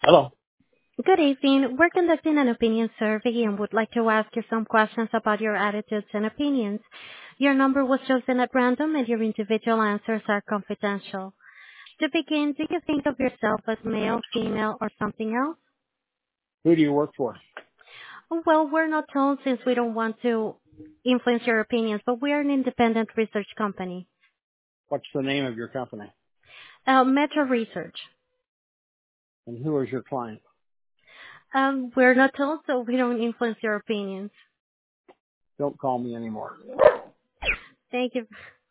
Hello. Good evening. We're conducting an opinion survey and would like to ask you some questions about your attitudes and opinions. Your number was chosen at random and your individual answers are confidential. To begin, do you think of yourself as male, female, or something else? Who do you work for? Well, we're not told since we don't want to influence your opinions, but we are an independent research company. What's the name of your company? Metro Research. And who is your client? We're not told, so we don't influence your opinions. Don't call me anymore. Thank you.